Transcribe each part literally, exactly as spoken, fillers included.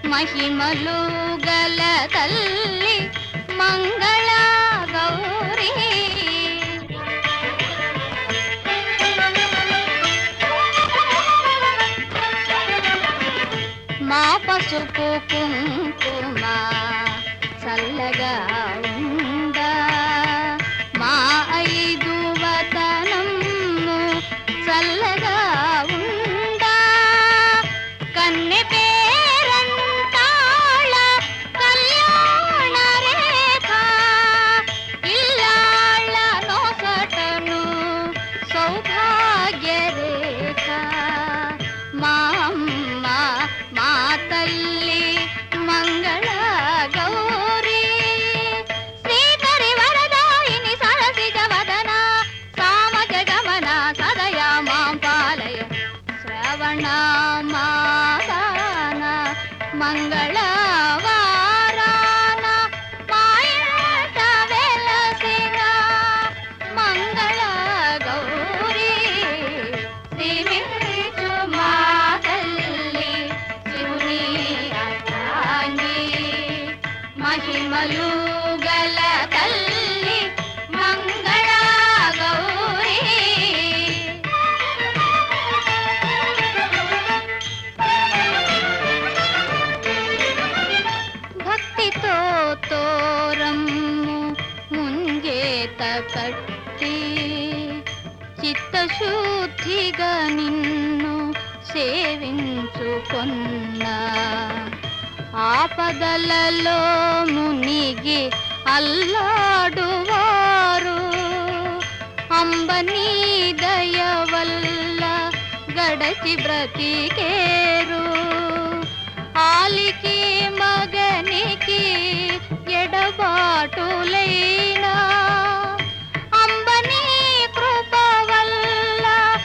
మహిమలు గల తల్లి మంగళ గౌరీ మా పసుపు కుంకుమ చల్లగా ఉందా మా ఐదు వదనము చల్లగా ఉందా కన్నె పేరంతాళ కళ్యాణ రేఖ ఇల్లాళ్ళ నొసటను సౌభాగ్య రేఖ మా అమ్మ మా తల్లి మంగళ గౌరీ శ్రీకరి వరదాయిని సరసిజ వదన సామజ గమన సదయా మాం పాలయ శ్రవణ మాసాన మంగళ వారాన మాయట వెలసిన మంగళ గౌరీ శ్రీమించు మా తల్లి శివుని అర్థాంగి మహిమలు గల తల్లి మంగళ గౌరీ భక్తితో తోరమ్ము ముంగేత కట్టి చిత్తశుద్ధిగా నిన్ను సేవించుకొన్న ఆపదలలో మునిగి అల్లాడువారు అంబనీ దయ వల్ల గడచి బ్రతికేరు ఆలికి మగనికి ఎడబాటులైనా అంబనీ కృప వల్ల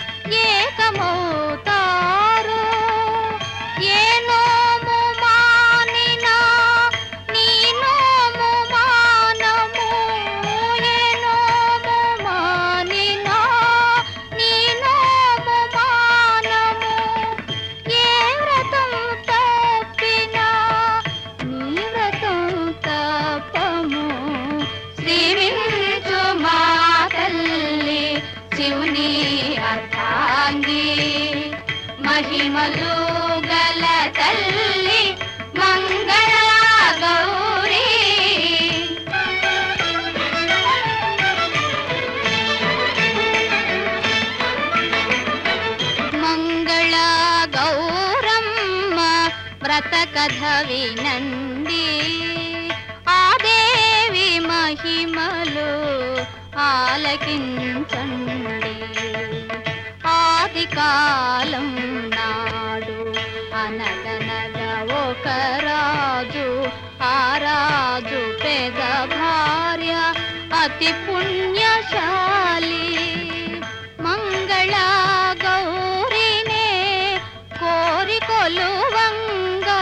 ఏకమవుతారు ఏ నోము మానినా నీ నోము మానము ఏ నోము మానినా నీ నోము మానము ఏ వ్రతం తప్పినా నీ వ్రతం తప్పము శ్రీమించు మా తల్లి శివుని అర్థాంగి మహిమలు గల తల్లి మంగళ గౌరీ మంగళ గౌరమ్మ వ్రత కథ వినండి ఆ దేవి మహిమలు ఆలకించండి ఆది కాలం నాడు అనగనగ ఒక రాజు ఆ రాజు పెద భార్య అతి పుణ్యశాలి మంగళ గౌరీనే కోరి కొలువంగా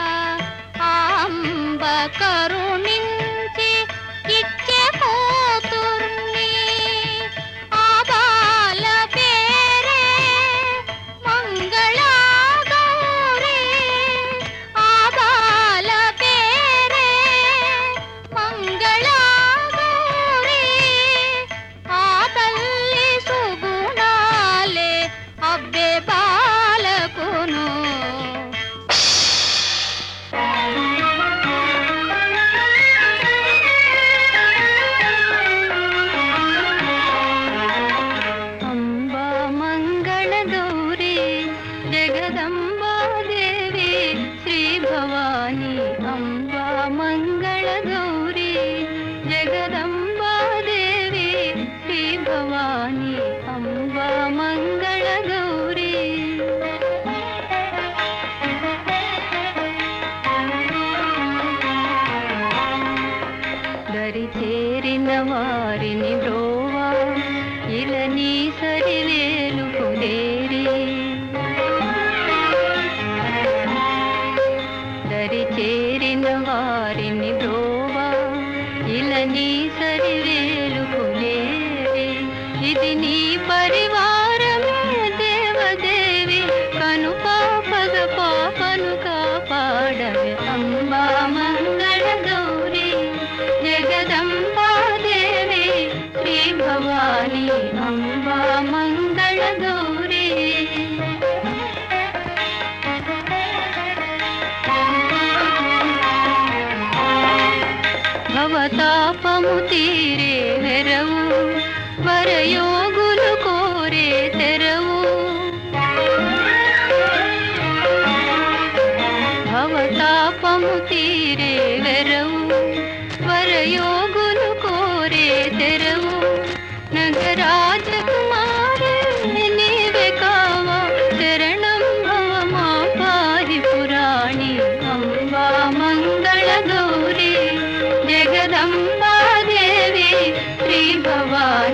అంబ కరుణించి ఇచ్చే కూతుర్ని ఆ బాల పేరే మంగళ గౌరీ ఆ బాల పేరే మంగళ గౌరీ ఆ తల్లి సుగుణాలే అబ్బే బాలకును అంబా మంగళ గౌరీ జగదంబా దేవి శ్రీ భవాని అంబా మంగళ గౌరీ జగదంబా దేవి శ్రీ భవాని అంబా మంగళ గౌరీ దరి చేరిన వారిని బ్రోవా ఇలని సరివేలు కుదేరి దరి చేరిన వారిని బ్రోవా ఇలని సరివేలు కుదేరి ఇది నీ పరివారమే దేవదేవి కను పాపగ పాపను కాపాడవే अम्बा मंगल गौरी जगदम्बा देवी श्री भवानी अम्बा मंगल गौरी भवतापमु तीरे वेरवु वरयोगुलु कोरे तेरवु भवतापमु तीरे वेरवु वरयोगुलु कोरे तेरवु नगराज कुमारे नीवे कावा शरणं भव मा पाहि पुराणी अम्बा मंगल गौरी जगदम्बा देवी श्री भवानी